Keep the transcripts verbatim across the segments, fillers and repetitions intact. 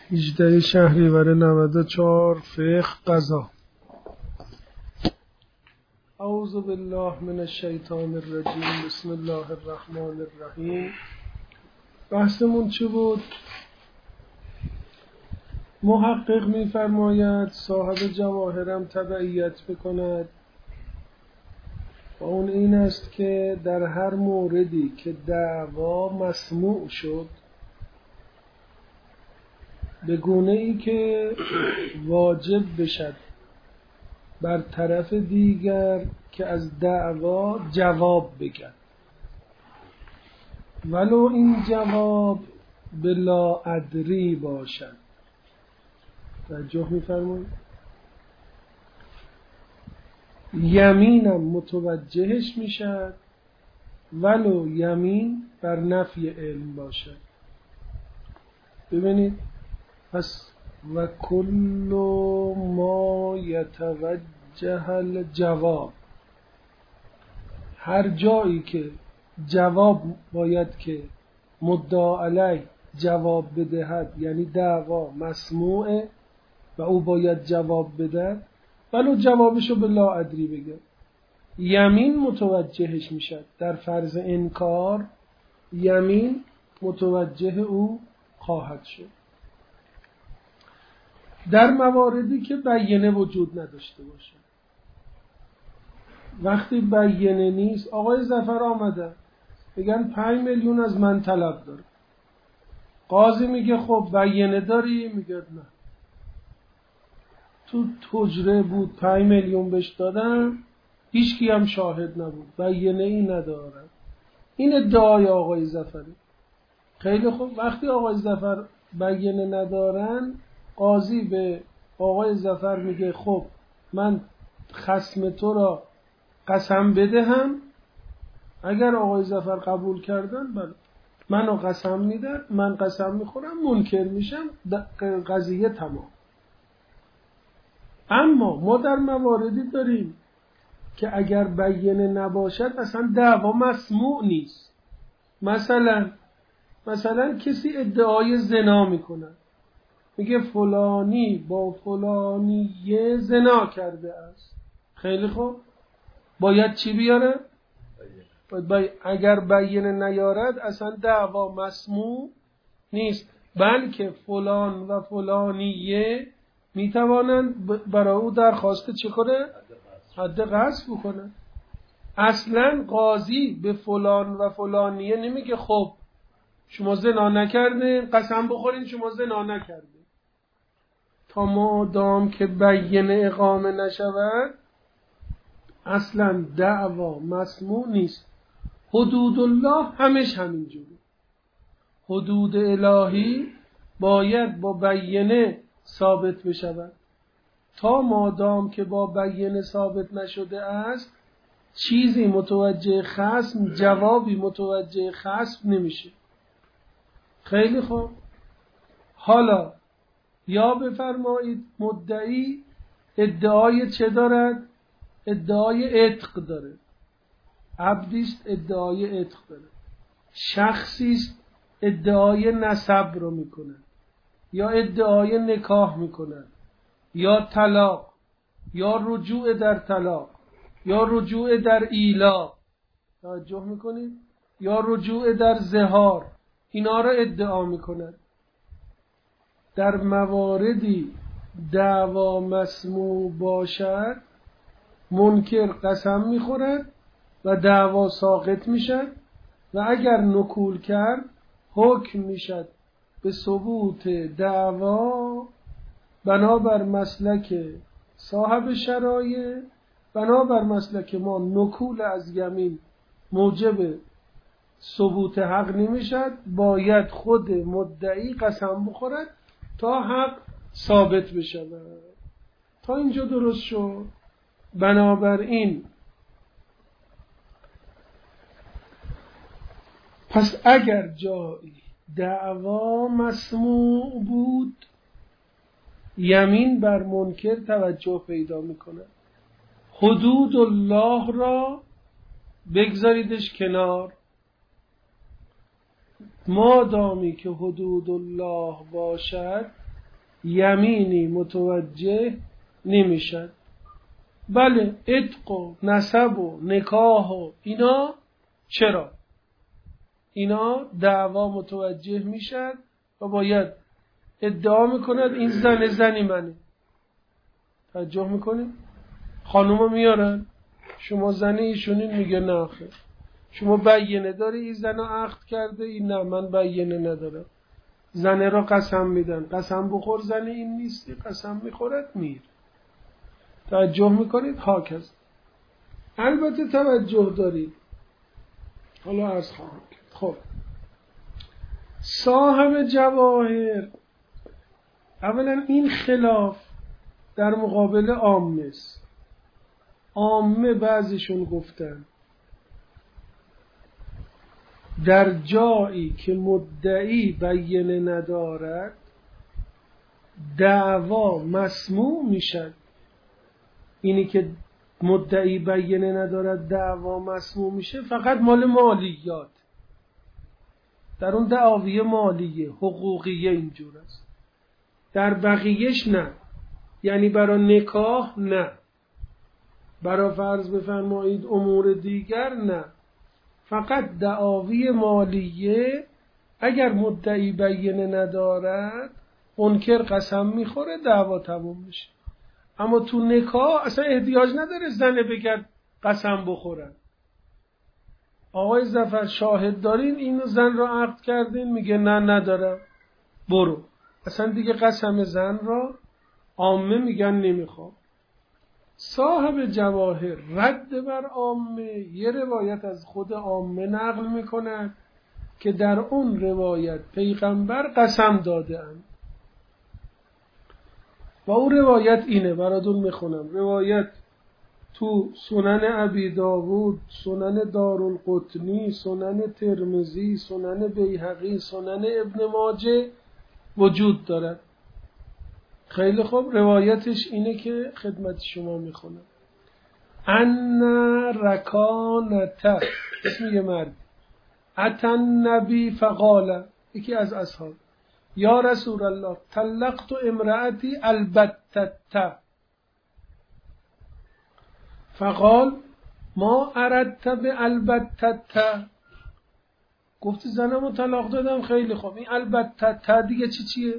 هجدهم شهریور نود و چهار فقه قضا. اعوذ بالله من الشیطان الرجیم. بسم الله الرحمن الرحیم. بحثمون چه بود؟ محقق می‌فرماید صاحب جواهرم تبعیت بکند و اون این است که در هر موردی که دعوا مسموع شد به گونه ای که واجب بشد بر طرف دیگر که از دعوا جواب بگن، ولو این جواب بلا ادری باشد. توجه می‌فرمایید؟ یمینم متوجهش میشد ولو یمین بر نفی علم باشد. ببینید، پس و کل ما یتوجه الجواب، هر جایی که جواب باید که مدعا علیه جواب بدهد، یعنی دعوا مسموعه و او باید جواب بده، ولو جوابشو به لا ادری بگه، یمین متوجهش میشد. در فرض انکار یمین متوجه او خواهد شد. در مواردی که بیینه وجود نداشته باشه، وقتی بیینه نیست، آقای ظفر آمده بگن پنج میلیون از من طلب داره، قاضی میگه خب بیینه داری؟ میگه نه، تو حجره بود پنج میلیون بهش دادم، هیچ کی هم شاهد نبود، بیینه ای نداره. این ادعای آقای ظفری. خیلی خوب، وقتی آقای ظفر بیینه ندارن، قاضی به آقای ظفر میگه خب من خصم تو را قسم بدهم. اگر آقای ظفر قبول کردن، بله منو قسم میدن، من قسم میخورم، منکر میشم، قضیه تمام. اما ما در مواردی داریم که اگر بیینه نباشد اصلا دعوا مسموع نیست. مثلا مثلا کسی ادعای زنا میکنه، میگه فلانی با فلانیه زنا کرده است. خیلی خوب، باید چی بیاره؟ باید اگر بیینه نیارد اصلا دعوا مسموع نیست، بلکه فلان و فلانیه میتوانند برای او درخواست چه کنه؟ حد قذف بکنه. اصلا قاضی به فلان و فلانیه نمیگه خب شما زنا نکردین، قسم بخورین شما زنا نکردین. تا مادام که بیینه اقامه نشود اصلا دعوا مسموع نیست. حدود الله همش همینجوره. حدود الهی باید با بیینه ثابت بشود. تا مادام که با بیینه ثابت نشده است، چیزی متوجه خصم، جوابی متوجه خصم نمیشه. خیلی خوب، حالا یا بفرمایید مدعی ادعای چه دارد؟ ادعای عتق داره. عبدیست ادعای عتق داره. شخصیست ادعای نسب رو میکنه، یا ادعای نکاح میکنه، یا طلاق، یا رجوع در طلاق، یا رجوع در ایلا، توجه میکنید؟ یا رجوع در زهار، اینا رو ادعا میکنه. در مواردی دعوا مسموع باشد، منکر قسم میخورد و دعوا ساقط میشد و اگر نکول کرد حکم میشد به ثبوت دعوا بنابر مسلک صاحب شرایع. بنابر مسلک ما نکول از یمین موجب ثبوت حق نمیشد، باید خود مدعی قسم بخورد تا حق ثابت بشه. تا اینجا درست شد؟ بنابراین پس اگر جایی دعوا مسموع بود، یمین بر منکر توجه پیدا میکنه. حدود الله را بگذاریدش کنار، مادامی که حدود الله باشد یمینی متوجه نمیشد. بله عتق و نسب و نکاح و اینا چرا؟ اینا دعوا متوجه میشد و باید ادعا میکند این زن زنی منه. توجه میکنید؟ خانومو میارن شما زنی ایشونین، میگه نه آخه شما بیینه داری این زنو عقد کرده؟ این نه من بیینه ندارم. زنه را قسم میدن، قسم بخور زنی این نیستی، قسم میخورد میر. توجه میکنید؟ هاکز. البته توجه دارید، حالا عرض خواهم کرد. خب صاحب جواهر اولا این خلاف در مقابل عامه است. عامه بعضیشون گفتن در جایی که مدعی بیینه ندارد دعوا مسموع میشد. اینی که مدعی بیینه ندارد دعوا مسموع میشه فقط مال مالیات، در اون دعاوی مالیه حقوقیه اینجور است. در بقیهش نه، یعنی برای نکاح نه، برای فرض بفرمایید امور دیگر نه، فقط دعاوی مالیه. اگر مدعی بیینه ندارد منکر قسم میخوره دعوا تموم میشه. اما تو نکاح اصلا احتیاج نداره زنه بگرد قسم بخورن. آقای ظفر شاهد دارین اینو زن را عقد کردین؟ میگه نه ندارم. برو. اصلا دیگه قسم زن را عامه میگن نمیخوام. صاحب جواهر رد بر عامه یه روایت از خود عامه نقل میکنند که در اون روایت پیغمبر قسم داده اند و اون روایت اینه، براتون میخونم. روایت تو سنن ابی داوود، سنن دارالقطنی، سنن ترمذی، سنن بیهقی، سنن ابن ماجه وجود دارد. خیلی خوب، روایتش اینه که خدمت شما میخونم. ان رکانت، اسم یه مرد، اتن نبی فقال، یکی از اصحاب، یا رسول الله طلقت امرأتی البتت، فقال ما اردت به البتت، گفت زنمو طلاق دادم. خیلی خوب، این البتت دیگه چی چیه؟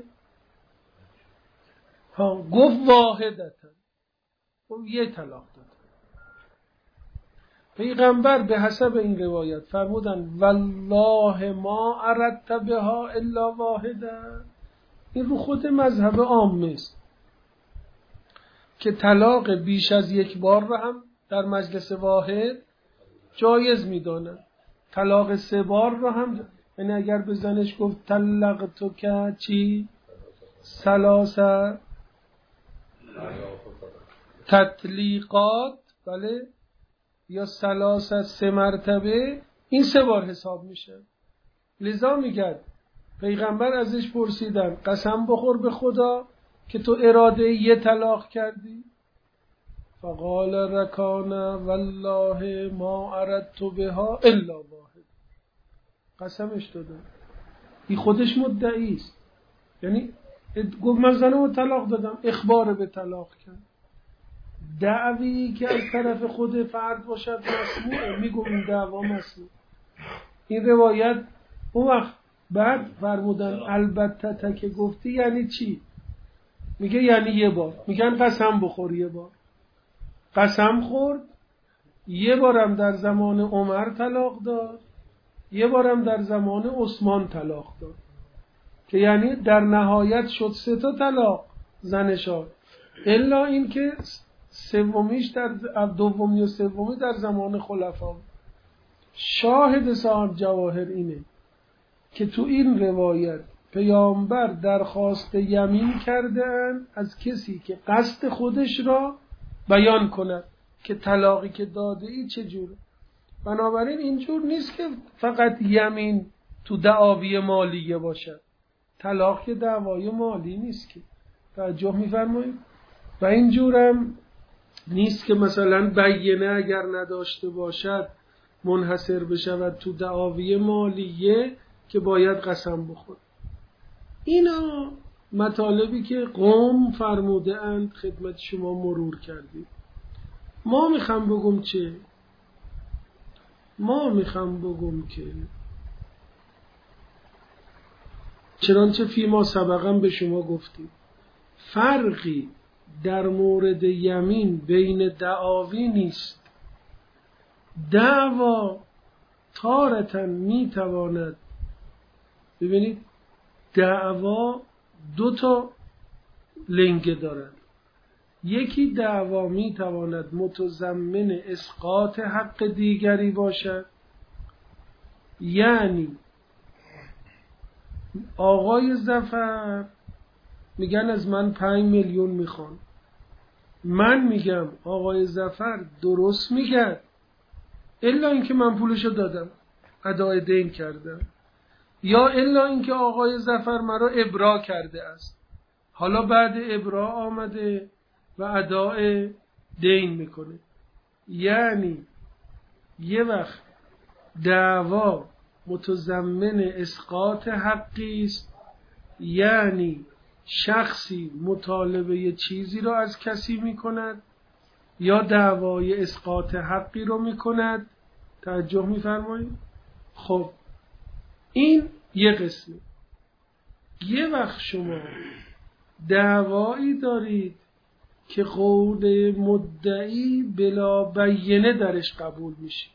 ها، گفت واحدتا، گفت یه طلاق داد. پیغمبر به حسب این روایت فرمودن والله ما اردت بها الا واحده. این رو خود مذهب عامه است که طلاق بیش از یک بار را هم در مجلس واحد جایز می‌دانند. طلاق سه بار را هم، یعنی اگر به زنش گفت طلقتو که چی ثلاثه تطلیقات، بله، یا ثلاثه سه مرتبه، این سه بار حساب میشه. لذا میگه پیغمبر ازش پرسیدن قسم بخور به خدا که تو اراده یه طلاق کردی؟ فقال رکان والله ما اردت بها الا واحد، قسمش دادن. این خودش مدعی است، یعنی گفت من زنمو طلاق دادم، اخبار به طلاق کرد. دعوی که از طرف خود فرد باشد مسموعه، میگم این دعوا مسموع. این روایت اون وقت بعد فرمودن البته که گفتی یعنی چی؟ میگه یعنی یه بار. میگن قسم بخور یه بار. قسم خورد، یه بارم در زمان عمر طلاق داد، یه بارم در زمان عثمان طلاق داد، که یعنی در نهایت شد سه تا طلاق زنشان، الا این که سومیش در دومی و سومی در زمان خلفا. شاهد صاحب جواهر اینه که تو این روایت پیامبر درخواست یمین کردن از کسی که قصد خودش را بیان کند که طلاقی که داده ای چجوره. بنابراین اینجور نیست که فقط یمین تو دعاوی مالیه باشد. طلاق که دعوای مالی نیست که، توجه می‌فرمایید؟ و اینجورم نیست که مثلا بیینه اگر نداشته باشد منحصر بشود تو دعاوی مالیه که باید قسم بخور. اینا مطالبی که قوم فرموده اند خدمت شما مرور کردیم. ما میخوام بگم چه؟ ما میخوام بگم که چنانچه فیما سبقا به شما گفتیم فرقی در مورد یمین بین دعاوی نیست. دعوا تارتاً میتواند، ببینید دعوا دو تا لنگه دارد. یکی دعوا میتواند متضمن اسقاط حق دیگری باشد، یعنی آقای ظفر میگن از من پنج میلیون میخوان، من میگم آقای ظفر درست میگه الا اینکه من پولشو دادم، ادای دین کردم، یا الا اینکه آقای ظفر مرا ابرا کرده است، حالا بعد ابرا آمده و ادای دین میکنه. یعنی یه وقت دعوا متضمن اسقاط حقی است، یعنی شخصی مطالبه یه چیزی رو از کسی میکند یا دعوای اسقاط حقی رو میکند. توجه میفرمایید؟ خب این یه قسمه. یه وقت شما دعوایی دارید که قول مدعی بلا بینه درش قبول میشه.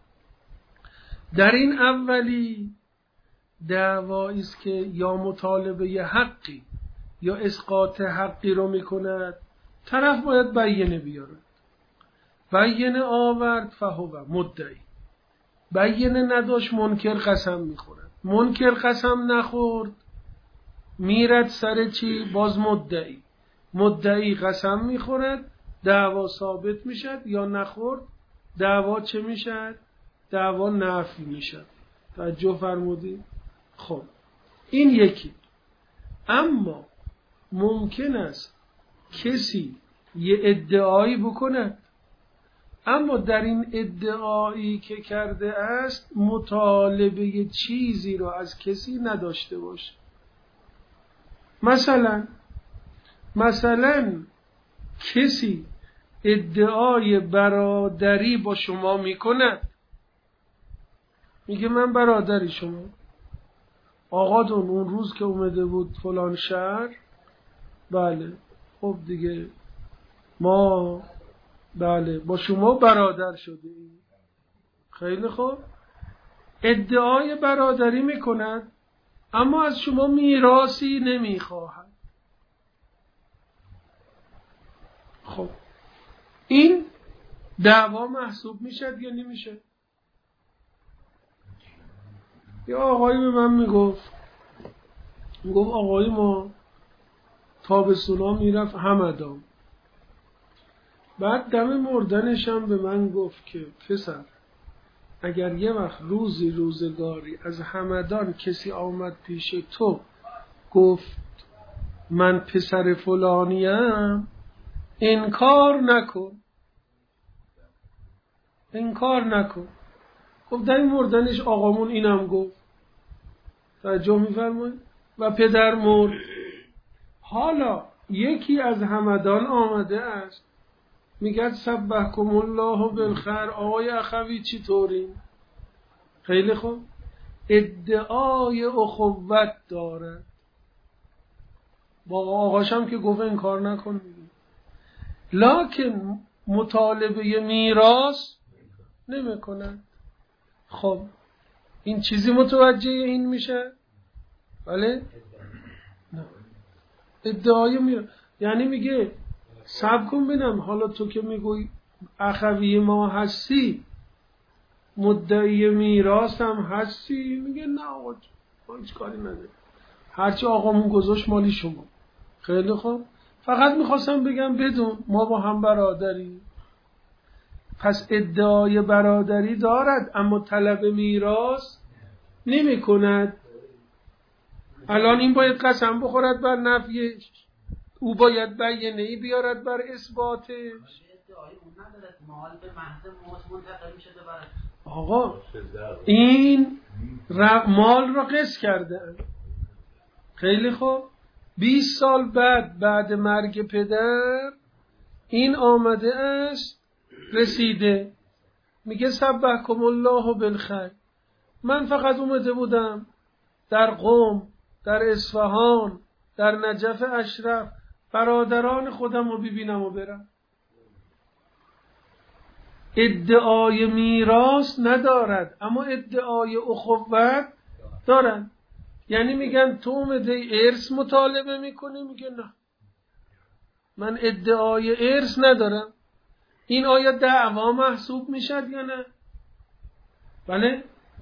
در این اولی دعوایی است که یا مطالبه ی حقی یا اسقاط حقی رو میکند، طرف باید بینه بیارد. بینه آورد فهو مدعی، بینه نداشت منکر قسم میخورد، منکر قسم نخورد میرد سر چی؟ باز مدعی، مدعی قسم میخورد، دعوا ثابت میشد، یا نخورد دعوا چه میشد؟ دعوا نفی میشد. توجه فرمودید؟ خب این یکی. اما ممکن است کسی یه ادعایی بکند اما در این ادعایی که کرده است مطالبه یه چیزی رو از کسی نداشته باشه. مثلا مثلا کسی ادعای برادری با شما میکند، میگه من برادری شما، آقا دون اون روز که اومده بود فلان شهر، بله خب دیگه ما بله با شما برادر شده ایم. خیلی خوب، ادعای برادری میکند اما از شما میراثی نمیخواهد. خب این دعوا محسوب میشد یا نمیشه؟ یه آقایی به من میگفت میگفت آقای ما تابستونا میرفت همدان، بعد دم مردنش هم به من گفت که پسر اگر یه وقت روزی روزگاری از همدان کسی آمد پیش تو گفت من پسر فلانیم، انکار نکن، انکار نکن. گفت در این مردنش آقامون اینم گفت. توجه می‌فرمایید؟ و پدر مرد. حالا یکی از همدان آمده است میگه سبحکم الله بالخیر، آقای اخوی چی طوری؟ خیلی خوب، ادعای اخوت داره با آقاشم که گفت انکار نکن میگه، لکن مطالبه میراث نمیکنه. خب این چیزی متوجه این میشه؟ بله؟ نه. ادعای میراث یعنی میگه صبر کن ببینم، حالا تو که میگوی اخوی ما هستی مدعی میراث هم هستی؟ میگه نه آقا ما هیچ کاری نداره، هرچی آقامون گذاشت مالی شما. خیلی خوب، فقط میخواستم بگم بدون ما با هم برادری. پس ادعای برادری دارد اما طلب میراث نمی کند. الان این باید قسم بخورد بر نفیش، او باید بیانیه‌ای بیارد بر اثباتش. آقا این مال را قسط کرده. خیلی خوب، بیست سال بعد بعد مرگ پدر این آمده است رسیده، میگه سبحکم الله بالخیر. من فقط اومده بودم در قم، در اصفهان، در نجف اشرف برادران خودم رو ببینم و برم. ادعای میراث ندارد اما ادعای اخوت دارن. یعنی میگن تو اومده ارث مطالبه میکنی، میگه نه من ادعای ارث ندارم. این آیا دعوا محسوب میشد یا نه؟ بله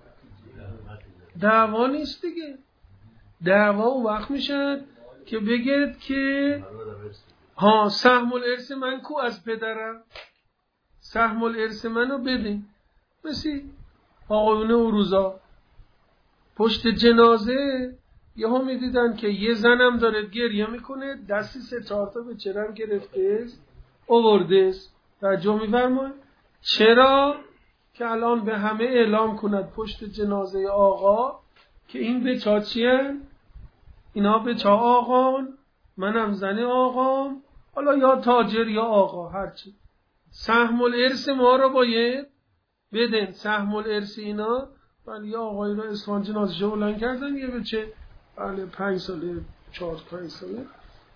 دعوا نیست دیگه. دعوا اون وقت میشد که بگید که ها سهم الارث من کو از پدرم، سهم الارث منو بدین. مثل آقایون اون روزا پشت جنازه یهو میدیدن که یه زنم داره گریه میکنه، دستی سه چهار تا به چرم گرفته است آورده است. توجه می‌فرمایید؟ چرا؟ که الان به همه اعلام کند پشت جنازه آقا که این بچه چیه؟ اینا بچه آقان، منم زن آقام، حالا یا تاجر یا آقا هرچی. سهم الارث ما رو باید بدن. سهم الارث اینا ولی یه آقایی رو اصفهان جنازه بلند کردن، یه بچه بله پنج ساله چهار پنج ساله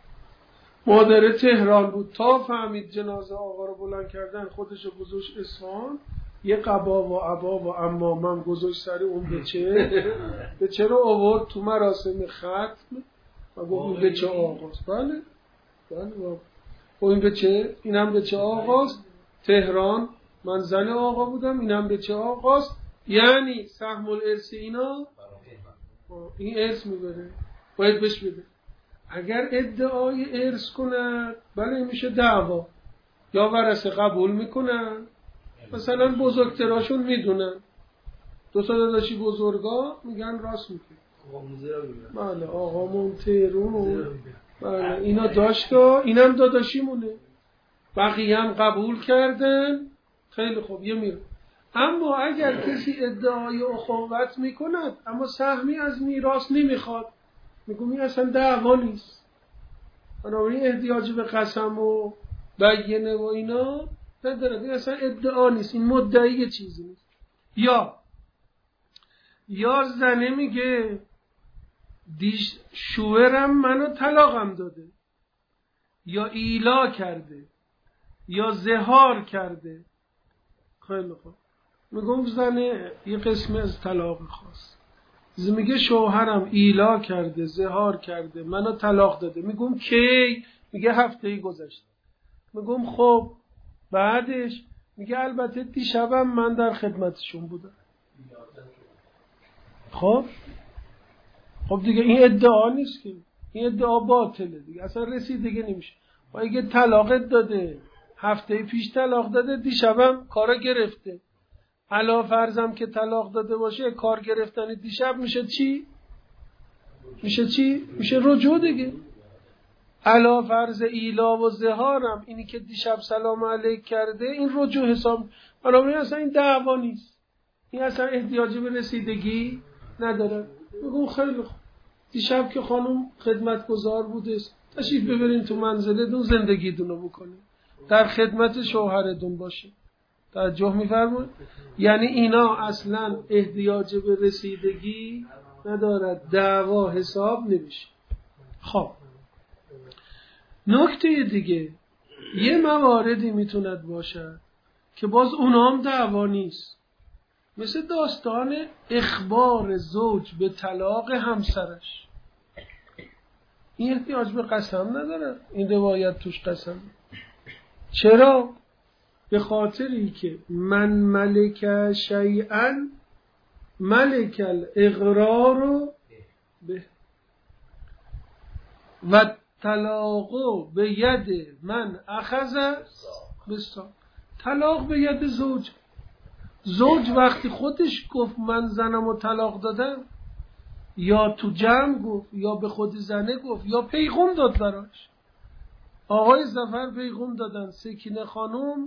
مادر تهران بود، تا فهمید جنازه آقا رو بلند کردن خودش رو گذاشت اصفهان، یه قبا و عبا و عمامم گذاشت سر اون بچه بچه رو آورد تو مراسم ختم و گفت این بچه آقاست. بله بله و این بچه اینم بچه آقاست تهران، من زن آقا بودم، اینم بچه آقاست. یعنی سهم الارث اینا این ارث میبره، باید بهش بده. اگر ادعای ارث کنن بله میشه دعوا، یا ورثه قبول میکنن، مثلا بزرگتراشون میدونن دو تا داداشی بزرگا میگن راست میگه بله آقامون تهرون بله اینا داشتا اینم داداشیمونه، بقیه هم قبول کردن خیلی خوب یه میره. اما اگر کسی ادعای اخوت میکند اما سهمی از میراث نمیخواد، میگم این اصلا دعوا نیست، بنابراین احتیاج به قسم و بیینه و اینا نداره، این اصلا ادعا نیست، این مدعی چیزی نیست. یا یا زنه میگه دیش شوهرم منو طلاقم داده یا ایلا کرده یا زهار کرده. خیلی خوب میگم زنه یه قسم از طلاق خواست، میگه شوهرم ایلا کرده زهار کرده منو طلاق داده. میگم کی؟ میگه هفته‌ای گذشته. میگم خب بعدش؟ میگه البته دیشبم من در خدمتشون بودم. خب خب دیگه این ادعا نیست که، این ادعا باطله دیگه، اصلا رسیدگی نمیشه. و اگه طلاقت داده هفته پیش طلاق داده دیشبم کارا گرفته، علا فرضم که طلاق داده باشه کار گرفتن دیشب میشه چی؟ میشه چی؟ میشه رجوع دیگه. علا فرض ایلا و زهارم اینی که دیشب سلام علیک کرده این رجوع حساب، بنابراین اصلا این دعوا نیست، این اصلا احتیاجی به رسیدگی نداره. بگو خیلی خوب دیشب که خانم خدمتگزار بوده تشریف ببرین تو منزلتون زندگیتونو بکنین، در خدمت شوهرتون باشین. توجه می‌فرمایید؟ یعنی اینا اصلا احتیاج به رسیدگی ندارد، دعوا حساب نمیشه. خب نکته دیگه یه مواردی میتوند باشد که باز اونام دعوا نیست، مثل داستان اخبار زوج به طلاق همسرش. این احتیاج به قسم نداره، این روایت توش قسم. چرا؟ به خاطری که من ملک شیئا ملک الاقرار به و طلاق به ید من اخذ بسا. طلاق به ید زوج. زوج وقتی خودش گفت من زنم و طلاق دادم، یا تو جمع گفت یا به خود زنه گفت یا پیغام داد براش. آقای ظفر پیغام دادن سکینه خانم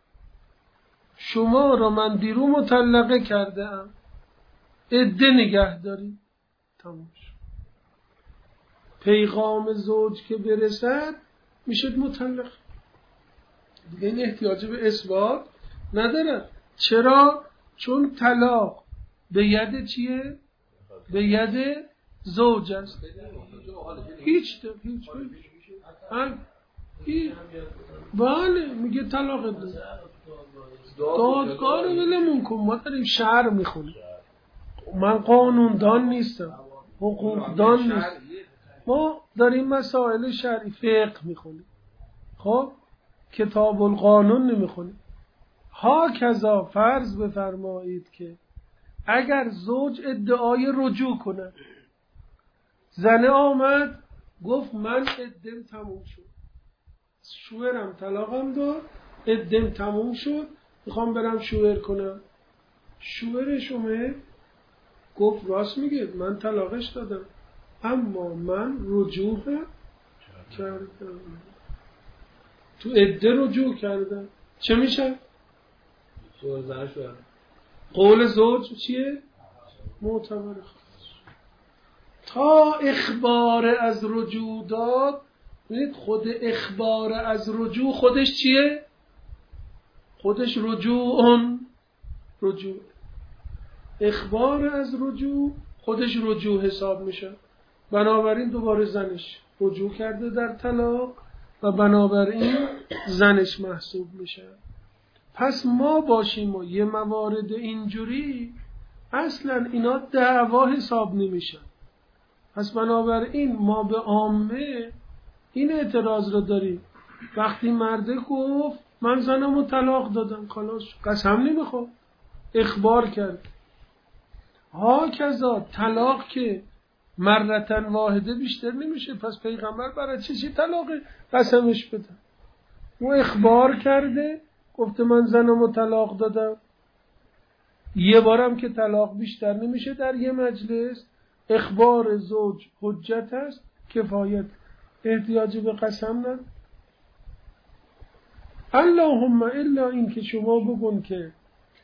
شما را من دیرو مطلقه کرده ام، عده نگه داری. تمام شد. پیغام زوج که برسد میشه مطلق دیگه. این احتیاج به اثبات نداره. چرا؟ چون طلاق به ید چیه؟ به ید زوج است. هیچ ده. هیچ هیچ بله میگه طلاق ده. دادگاه رو ولمون کن، ما داریم شعر میخونیم. من قانون دان نیستم، حقوق دان نیستم، ما داریم مسائل شرعی فقه میخونیم. خب کتاب القانون نمیخونیم. ها کذا فرض بفرمایید که اگر زوج ادعای رجوع کنه، زنه آمد گفت من عدم تموم شد، شوهرم طلاقم داد، عدم تموم شد، میخوام برم شوهر کنم. شوهرش اومد گفت راست میگه من طلاقش دادم، اما من رجوع کردم، تو عده رجوع کردم. چه میشه؟ قول زوج چیه؟ معتبر. تا اخبار از رجوع داد. ببینید خود اخبار از رجوع خودش چیه؟ خودش رجوع رجوع اخبار از رجوع خودش رجوع حساب میشه. بنابراین دوباره زنش رجوع کرده در طلاق و بنابراین زنش محسوب میشه. پس ما باشیم و یه موارد اینجوری اصلا اینا دعوا حساب نمیشن. پس بنابراین ما به عامه این اعتراض رو داریم. وقتی مرده گفت من زنمو طلاق دادم، خلاص قسم نمیخواد، اخبار کرد. ها کذا طلاق که مرتن واحده بیشتر نمیشه، پس پیغمبر برای چی چی طلاق قسمش بده؟ او اخبار کرده گفته من زنمو طلاق دادم. یه بارم که طلاق بیشتر نمیشه در یه مجلس. اخبار زوج حجت است، کفایت، احتیاجی به قسم نداره. اللهم الا این که شما بگون که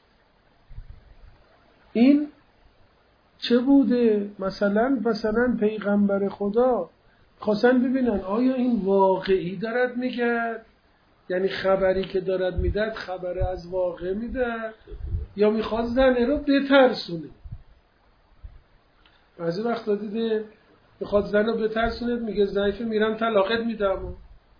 این چه بوده، مثلا مثلا پیغمبر خدا خواستن ببینن آیا این واقعی دارد میگه، یعنی خبری که دارد میداد خبر از واقع میده یا میخواد زنه رو بترسونه. بعضی وقتا دیده میخواد زن رو بترسونه، میگه ضعیفه میرم طلاقت میدم.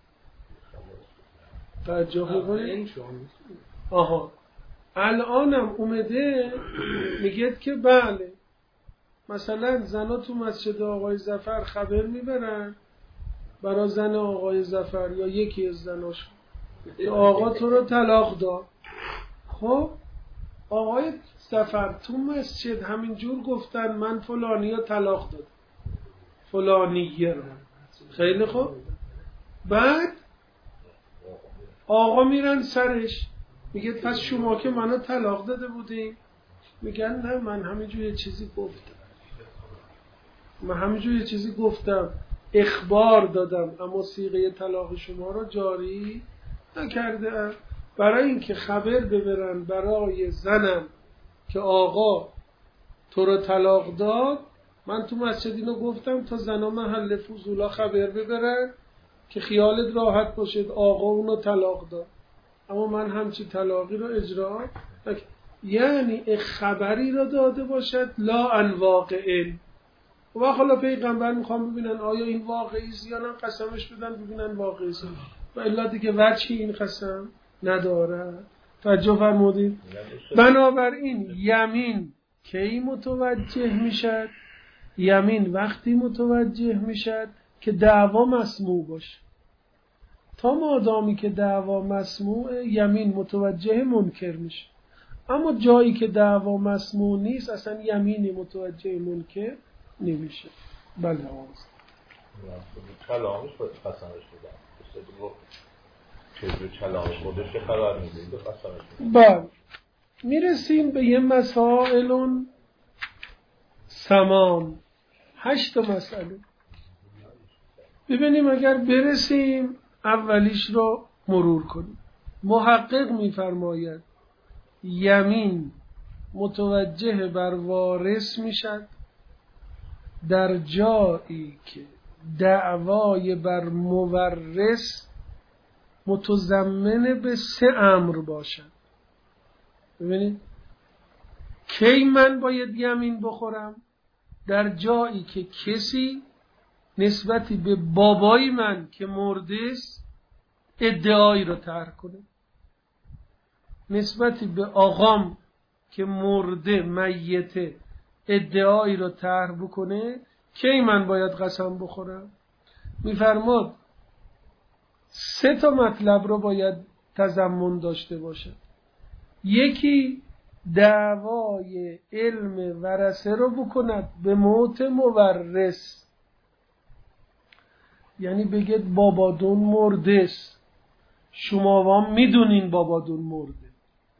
توجه میکنید؟ آها الانم اومده میگه که بله مثلا زنا تو مسجد آقای ظفر خبر میبرن برای زن آقای ظفر یا یکی از زناش که آقا تو رو طلاق داد. خب آقای ظفر تو مسجد همینجور گفتن من فلانی رو طلاق داد، فلانیه رو. خیلی خوب. بعد آقا میرن سرش میگه پس شما که منو طلاق داده بودین؟ میگن نه من همینجور یه چیزی گفتم، من همینجور یه چیزی گفتم، اخبار دادم، اما صیغه طلاق شما رو جاری نکرده. برای اینکه خبر ببرن برای زنم که آقا تو رو طلاق داد، من تو مسجد اینو گفتم تا زنا محل فضولا خبر ببرن که خیالت راحت باشد آقا اونو طلاق داد، اما من همچی طلاقی رو اجرا نکردم. یعنی خبری رو داده باشد لا ان واقعه. و حالا پیغمبر میخوام ببینن آیا این واقعی است یا نه، قسمش بدن ببینن واقعی است و الا دیگه وجهی این قسم نداره. توجه فرمودید؟ بنابراین یمین کی متوجه میشد؟ یمین وقتی متوجه میشد که دعوا مسموع باشه. تا مادامی که دعوا مسموع، یمین متوجه منکر میشه. اما جایی که دعوا مسموع نیست اصلا یمینی متوجه منکر نمیشه. بله آقاست کلامش باید قسمش بدن چیزی کلامش خودش که خبر میده به قسمش بدن. بله میرسیم به یه مسائل سمان، هشت مسئله. ببینیم اگر برسیم اولیش رو مرور کنیم. محقق میفرماید یمین متوجه بر وارث میشد در جایی که دعوای بر مورث متضمن به سه امر باشد. ببینید کی من باید یمین بخورم؟ در جایی که کسی نسبتی به بابای من که مرده است ادعایی رو طرح کنه، نسبتی به آقام که مرده میته ادعایی رو طرح بکنه، کی من باید قسم بخورم؟ میفرماد سه تا مطلب رو باید تضمن داشته باشه. یکی دعوای علم ورثه رو بکند به موت مورث، یعنی بگید بابادون مرده است، شما وام میدونین بابادون مرده.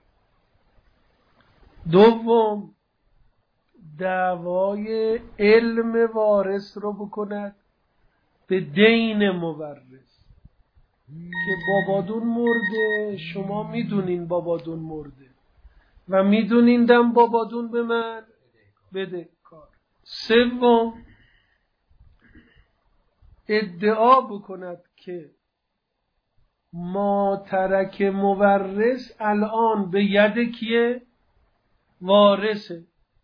دوم دعوای علم وارث رو بکند به دین مورث، که بابادون مرده، شما میدونین بابادون مرده و میدونین دم بابادون به من بده کار. سوم ادعا بکند که ما ترک مورث الان به ید کیه؟ وارثه.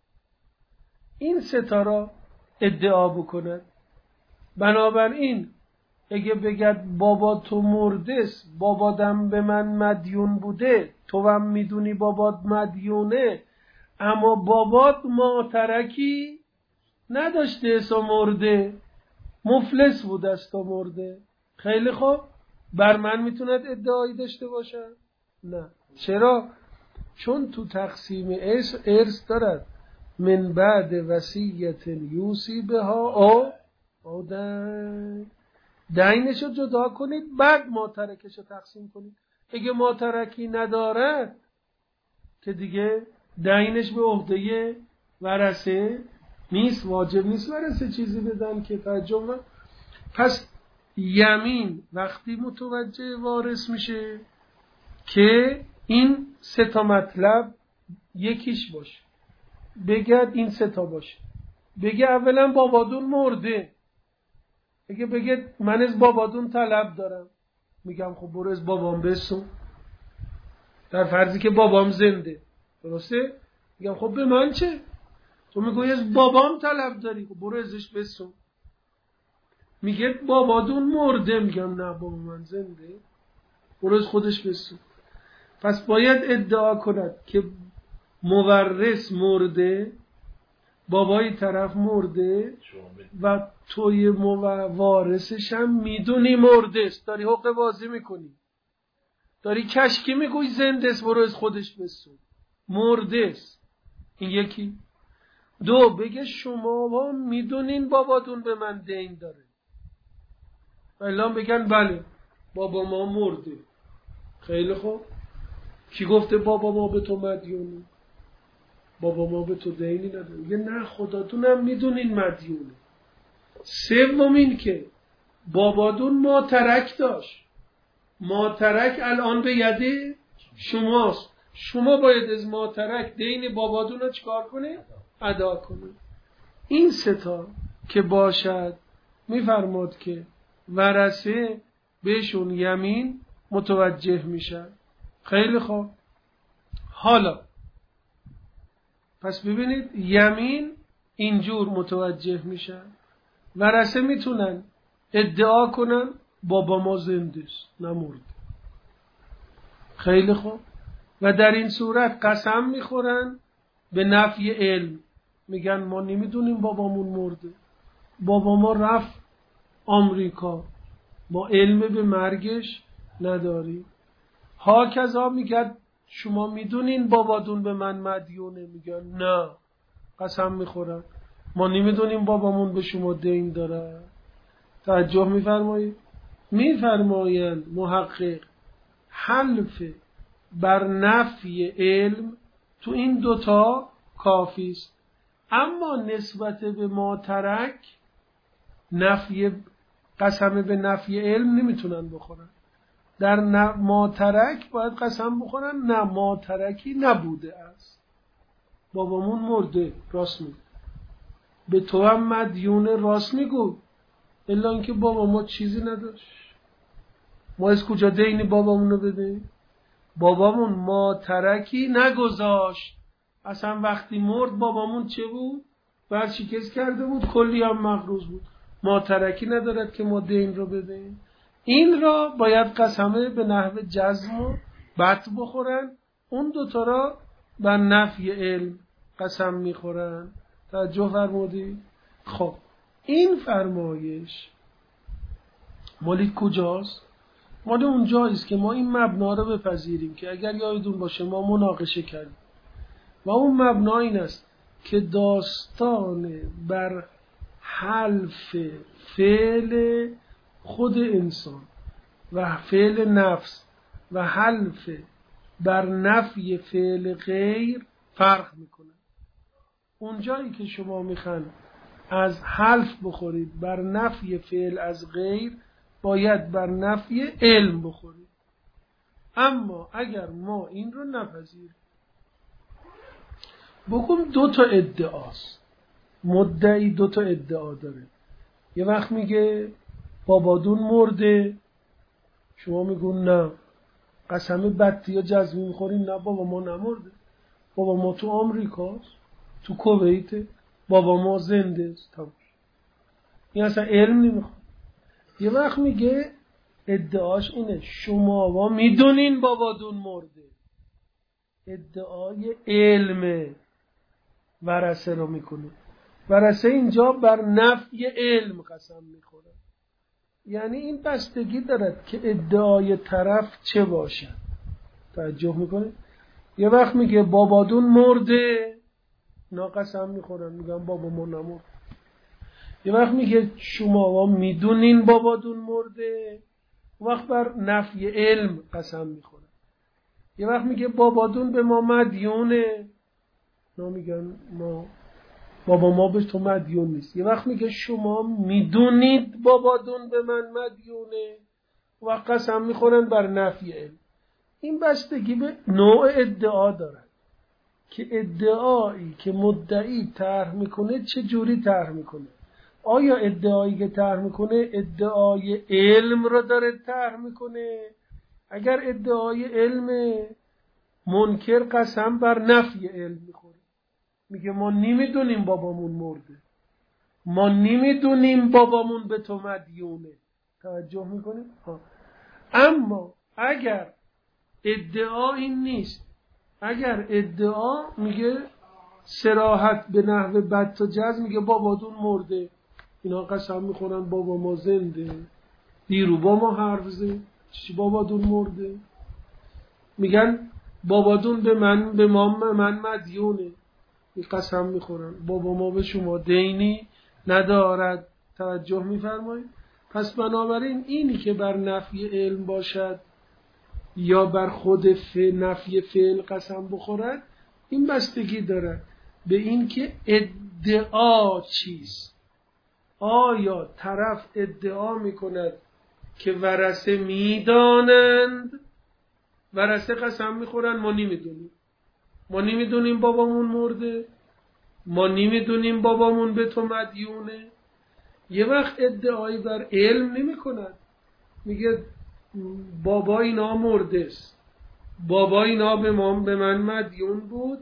این ستاره ادعا بکند. بنابراین اگه بگد بابا تو مردس، بابادم به من مدیون بوده، تو هم میدونی بابات مدیونه، اما بابات ما ترکی نداشته اسا مرده، مفلس بود است تا مرده. خیلی خوب، بر من میتوند ادعایی داشته باشه؟ نه. چرا؟ چون تو تقسیم ارث دارد من بعد وصیت یوصی بها او او دین، دینشو جدا کنید بعد ماترکشو تقسیم کنید. اگه ماترکی ندارد که دیگه دینش به عهده ورثه نیست، واجب نیست ورثه چیزی بدن که تعجب. پس یمین وقتی متوجه وارث میشه که این سه تا مطلب یکیش باشه، بگد این سه تا باشه. بگه اولا بابادون مرده، اگه بگه من از بابادون طلب دارم، میگم خب برو از بابام بسون، در فرضی که بابام زنده، درسته؟ میگم خب به من چه؟ تو میگوی از بابام طلب داری، خب برو ازش بسون. میگه بابادون مرده، میگم نه بابا من زنده، برو از خودش بسون. پس باید ادعا کند که مورث مرده، بابای طرف مرده و توی وارثش هم میدونی مرده است، داری حقه بازی میکنی، داری کشکی میگوی زنده است، برو از خودش بسون، مرده است. این یکی. دو، بگه شما میدونین باباتون به من دین داره، الان بگن بله بابا ما مرده. خیلی خوب، کی گفته بابا ما به تو مدیونه؟ بابا ما به تو دینی نداره. یه نه خداتون هم میدونین مدیونه. سوم این که بابادون ما ترک داشت، ما ترک الان به یده شماست، شما باید از ما ترک دین بابادون رو چکار کنه؟ ادا کنه. این ستا که باشد میفرماد که ورثه بهشون یمین متوجه میشن. خیلی خوب، حالا پس ببینید یمین اینجور متوجه میشن، ورثه میتونن ادعا کنن بابا ما زنده است نمرد. خیلی خوب، و در این صورت قسم میخورن به نفی علم، میگن ما نمیدونیم بابامون مرده، بابا ما رفت آمریکا، ما علم به مرگش نداریم. ها کذا میگن شما میدونین بابادون به من مدیونه، میگن نه، قسم میخورن ما نمیدونیم بابامون به شما دین داره. توجه میفرمایید؟ میفرمایند محقق حلف بر نفی علم تو این دوتا کافی است، اما نسبت به ما ترک نفی قسم به نفی علم نمیتونن بخورن. در ما ترک باید قسم بخورن نه ما ترکی نبوده است، بابامون مرده، راست میگه، به تو هم مدیون، راست میگو، الا اینکه بابا ما چیزی نداشت، ما از کجا دینی بابامون رو بدیم؟ بابامون ما ترکی نگذاشت. اصلا وقتی مرد بابامون چه بود؟ برشکست کرده بود، کلی هم مغروض بود. ما ترکی ندارد که ما دین رو بدیم. این را باید قسمه به نحو جزم و بط بخورن. اون دوتا را بر نفی علم قسم میخورن. توجه فرمودی؟ خب این فرمایش مالی کجاست؟ مال اون جاییست که ما این مبنا رو بپذیریم که اگر یادتون باشه ما مناقشه کردیم و اون مبنا این است که داستان بر حلف فعل خود انسان و فعل نفس و حلف بر نفی فعل غیر فرق میکنه. اون جایی که شما میخوان از حلف بخورید بر نفی فعل از غیر، باید بر نفی علم بخورید. اما اگر ما این رو نپذیریم، بگم دو تا ادعاست، مدعی دو تا ادعا داره. یه وقت میگه بابادون مرده، شما میگون نه، قسم بطی یا جزمی میخورین، نه بابا ما نمرده، بابا ما تو آمریکاست، تو کویت، بابا ما زنده است. تمام. این اصلا علم نمیخواد. یه وقت میگه ادعاش اینه شما با میدونین بابادون مرده، ادعای علم ورثه رو میکنه. ورثه اینجا بر نفی علم قسم میخوره. یعنی این بستگی دارد که ادعای طرف چه باشه. توجه میکنه؟ یه وقت میگه بابادون مرده، نا قسم میخورن، میگن بابا ما نمرد. یه وقت میگه شما میدونین بابادون مرده، وقت بر نفی علم قسم میخورن. یه وقت میگه بابادون به ما مدیونه، نا میگن ما بابا ما به تو مدیون نیست. یه وقت میگه شما میدونید بابادون به من مدیونه، و قسم میخورن بر نفی علم. این بستگی به نوع ادعا دارد که ادعایی که مدعی طرح میکنه چه جوری طرح میکنه. آیا ادعایی که طرح میکنه ادعای علم رو داره طرح میکنه؟ اگر ادعای علم، منکر قسم بر نفی علم میخوره، میگه ما نمیدونیم بابامون مرده، ما نمیدونیم بابامون به تو مدیونه. توجه میکنیم؟ ها. اما اگر ادعا این نیست، اگر ادعا میگه صراحت به نحو بط و جزم، میگه بابادون مرده، اینا قسم میخورن بابا ما زنده، دیرو با ما حرف زد، چی بابادون مرده؟ میگن بابادون به من به ما من مدیونه، قسم میخورن بابا ما به شما دینی ندارد. توجه میفرمایید؟ پس بنابراین اینی که بر نفی علم باشد یا بر خود فعل نفی فعل قسم بخورد، این بستگی دارد به این که ادعا چیست. آیا طرف ادعا میکند که ورثه میدانند، ورثه قسم میخورن ما نمیدونیم، ما نمیدونیم بابامون مرده، ما نمیدونیم بابامون به تو مدیونه. یه وقت ادعایی بر علم نمی کند، میگه بابا اینا مرده است، بابا اینا به ما به من مدیون بود،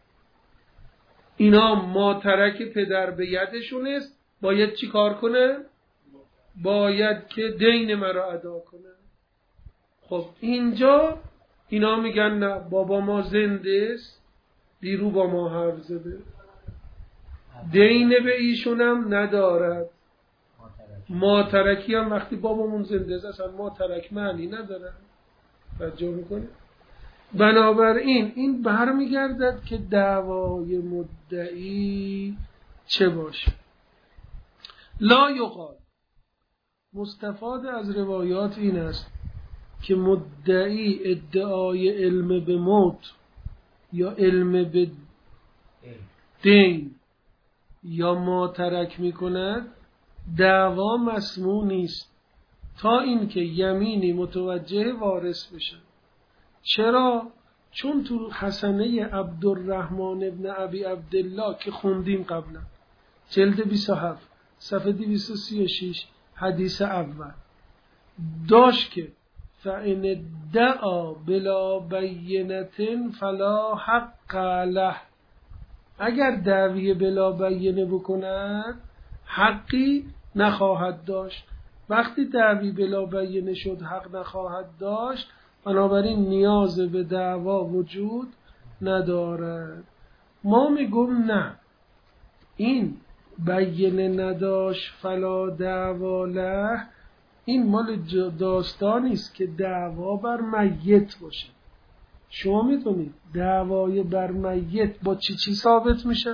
اینا ماترک پدر به یدشون است، باید چی کار کنه؟ باید که دین مرا ادا کنه. خب اینجا اینا میگن نه، بابا ما زنده است، دیرو با ما حرف زده، دین به ایشونم ندارد. ماترکی هم وقتی بابامون زنده است اصلا ماترک معنی نداره. توجه میکنه؟ بنابراین این برمیگردد که دعوای مدعی چه باشه. لا یقال، مستفاد از روایات این است که مدعی ادعای علم به موت یا علم به دین یا ما ترک می کند، دعوا مسموع نیست تا اینکه یمینی متوجه وارث بشه. چرا؟ چون تو حسنه عبدالرحمن ابن ابی عبدالله که خوندیم قبلا، جلد بیست و هفت صفحه دویست و سی و شش، حدیث اول داشت که فَإِنِ ادَّعَا بِلَا بَیِّنَةٍ فَلَا حَقَّ لَهُ، اگر دعوی بلا بینه بکنند حقی نخواهد داشت. وقتی دعوی بلا بینه شد حق نخواهد داشت، بنابراین نیاز به دعوا وجود ندارد. ما میگم نه، این بینه نداشت فلا دعوا له، این مال داستانی است که دعوا بر میت باشه. شما میتونید دعوای بر میت با چی چی ثابت میشه؟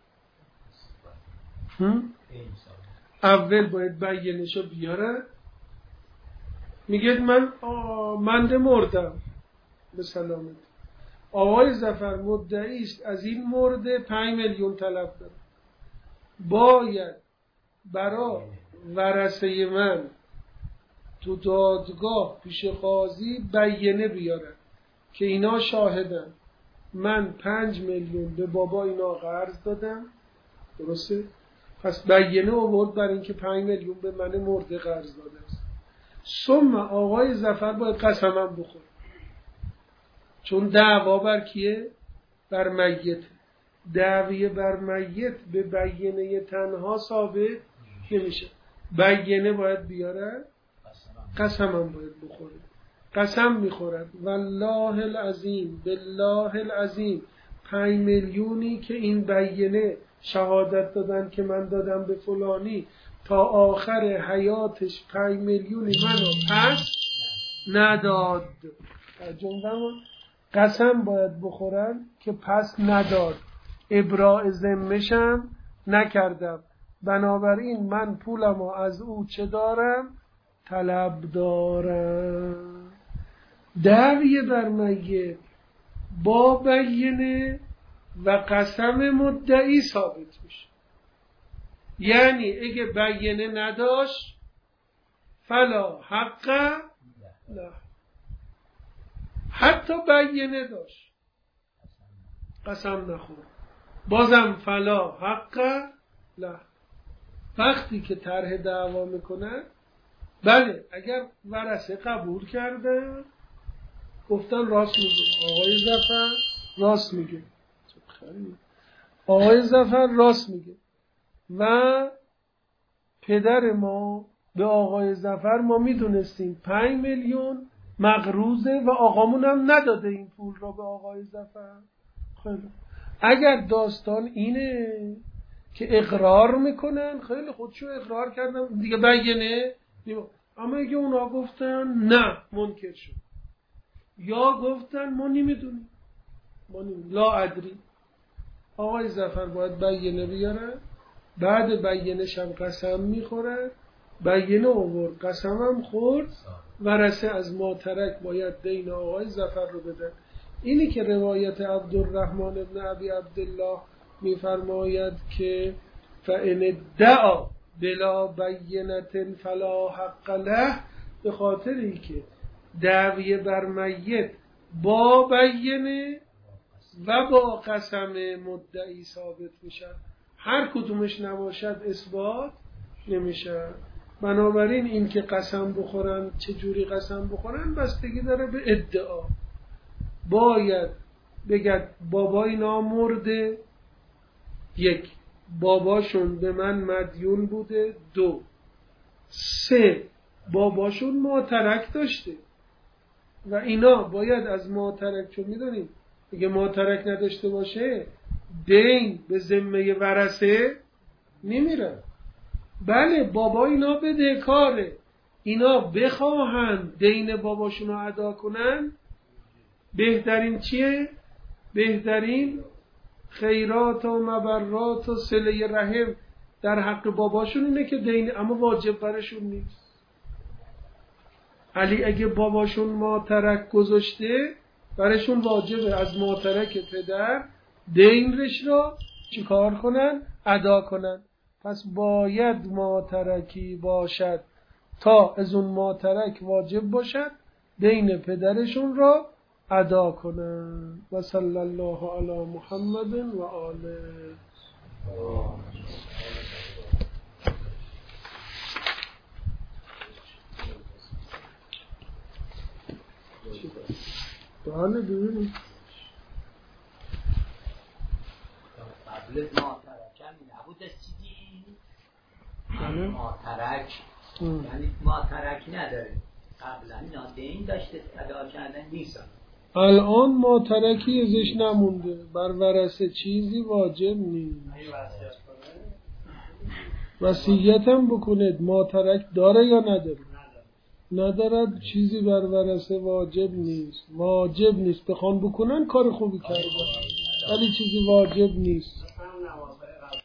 اول باید بینشو بیاره، میگه من منده مردم به سلامت، آقای ظفر مدعی است از این مرده پنج میلیون طلب داره، باید برای ورثه من تو دادگاه پیش قاضی بینه بیاره که اینا شاهدن من پنج میلیون به بابا اینا قرض دادم، درسته؟ پس بینه آورد برای اینکه پنج میلیون به من مرده قرض داده است. ثم آقای ظفر باید قسمم بخوره، چون دعوا بر کیه؟ بر میت. دعوی بر میت به بینه تنها ثابت نمیشه، بینه باید بیاره، قسمم باید بخوره. قسم میخورد والله العظیم بالله العظیم پنج میلیونی که این بینه شهادت دادن که من دادم به فلانی تا آخر حیاتش پنج میلیونی منو پس نداد. جمله قسم باید بخورن که پس نداد، ابراء ذمه‌شم نکردم، بنابراین من پولمو از او چه دارم؟ طلب دارم. دعوی بر میت با بینه و قسم مدعی ثابت میشه. یعنی اگه بینه نداشت فلا حق لا، حتی بینه داشت قسم نخورد بازم فلا حق لا. وقتی که طرح دعوا میکنن، بله اگر ورثه قبول کرده گفتن راست میگه آقای ظفر راست میگه، آقای ظفر راست میگه و پدر ما به آقای ظفر ما میدونستیم پنج میلیون مقروضه و آقامون هم نداده این پول را به آقای ظفر. خیلی اگر داستان اینه که اقرار میکنن، خیلی خودشو اقرار کردن دیگه بینه، اما اگه اونا گفتن نه منکر شد یا گفتن ما نمیدونیم ما نمیدونیم لا ادری، آقای ظفر باید بینه بیاره، بعد بینه‌ش هم قسم میخوره، بینه آورد قسم هم خورد، ورثه از ماترک باید دین آقای ظفر رو بدن. اینی که روایت عبدالرحمن ابن ابی عبدالله میفرماید که فَإِنِ ادَّعَا بلا بینة فلا حق له، به خاطر این که دعوی بر میت با بینه و با قسم مدعی ثابت میشه، هر کدومش نباشد اثبات نمیشه. بنابراین این که قسم بخورن چه جوری قسم بخورن بستگی داره به ادعا. باید بگد بابای نامرده، یک باباشون به من مدیون بوده، دو سه باباشون ماترک داشته و اینا باید از ماترک، چون میدونیم اگه ماترک نداشته باشه دین به ذمه ورثه نمیره. بله بابا اینا بدهکاره، اینا بخواهن دین باباشون رو ادا کنن، بهترین چیه؟ بهترین خیرات و مبرات و صله رحم در حق باباشون اینه که دین، اما واجب برشون نیست. علی اگه باباشون ماترک گذاشته برشون واجبه از ماترک پدر دینش رو چیکار کنن؟ ادا کنن. پس باید ماترکی باشد تا از اون ماترک واجب باشد دین پدرشون را ادا کنن. و صلی الله علی محمد و آله. بله ببینید قبل ما ترکم نبود چیزی بله ما ترک یعنی ما ترک نداره قبلا نادین داشته ادا کردن نیست الان ما ترکی ازش نمونده بر ورثه چیزی واجب نیست وصیت هم بکنید ما ترک داره یا نداره ندارد چیزی بر ورثه واجب نیست واجب نیست بخوان بکنن کار خوبی کردن ولی چیزی واجب نیست